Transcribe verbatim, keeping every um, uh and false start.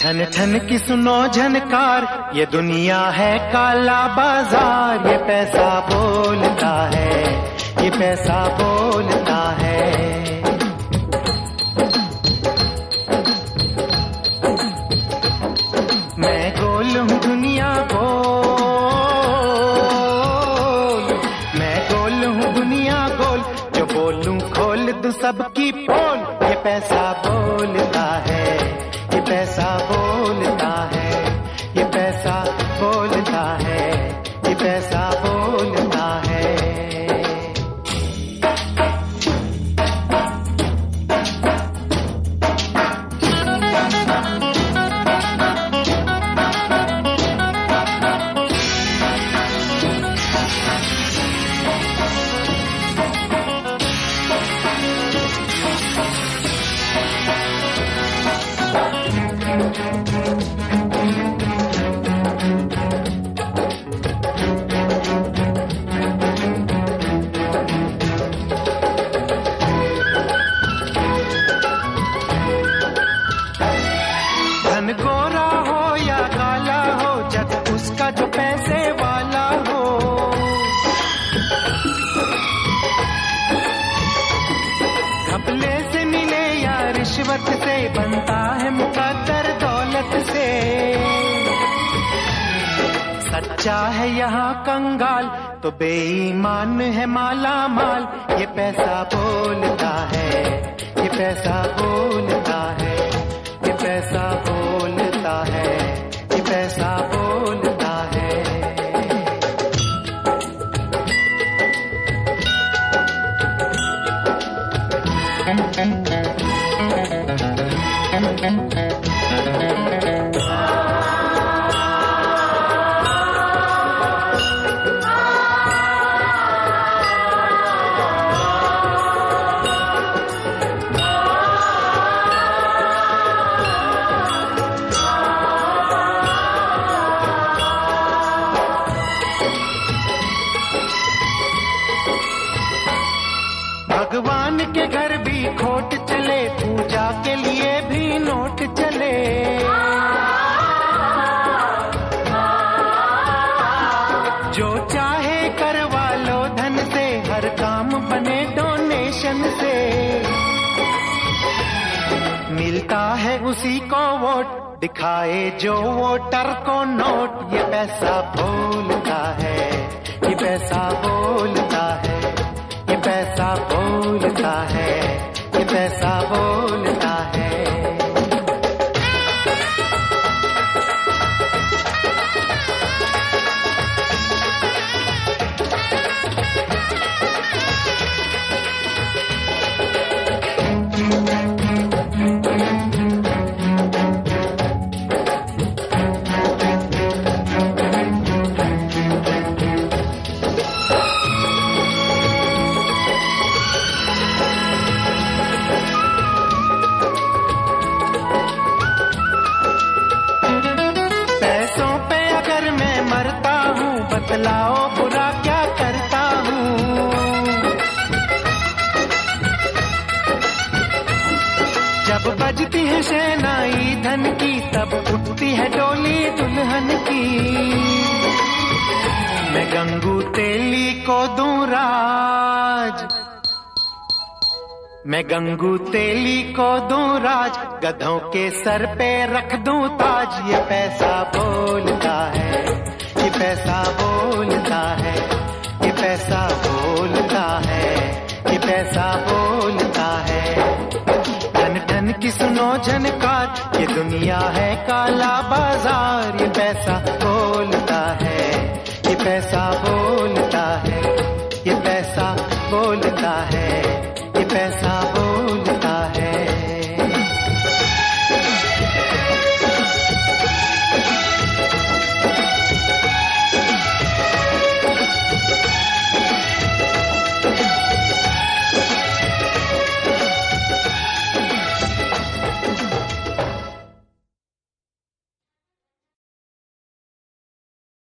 ठन ठन की सुनो झनकार, ये दुनिया है काला बाजार। ये पैसा बोलता है, ये पैसा बोलता है। मैं गोल हूँ दुनिया गोल, मैं गोल हूँ दुनिया गोल, जो बोलूं खोल दूं सबकी पोल। ये पैसा बोलता है, ये पैसा बोलता है, ये पैसा बोलता है, ये पैसा बोलता है। धन गोरा हो या काला हो, जग उसका जो पैसे वाला हो। घपले से मिले या रिश्वत से, बनता है मुकद्दर दौलत से। सच्चा है यहाँ कंगाल, तो बेईमान है माला माल। ये पैसा बोलता है, ये पैसा बोलता है, ये पैसा बोलता है, ये पैसा बोलता है। भगवान के घर भी खोट चले, पूजा के लिए भी नोट चले। जो चाहे करवा लो धन से, हर काम बने डोनेशन से। मिलता है उसी को वोट, दिखाए जो वोटर को नोट। ये पैसा बोलता है, ये पैसा बोलता है, ये पैसा बोलता है, ये पैसा बोलता है। बतलाओ बुरा क्या करता हूँ। जब बजती है शहनाई धन की, तब उठती है डोली दुल्हन की। मैं गंगू तेली को दूं राज, मैं गंगू तेली को दूं राज। गधों के सर पे रख दूं ताज। ये पैसा बोलता है, ये पैसा बोलता है, ये पैसा बोलता है, ये पैसा बोलता है। धन धन की सुनो झनकार, ये दुनिया है काला बाजार। ये पैसा बोलता है, ये पैसा बोलता है, ये पैसा बोलता है, ये पैसा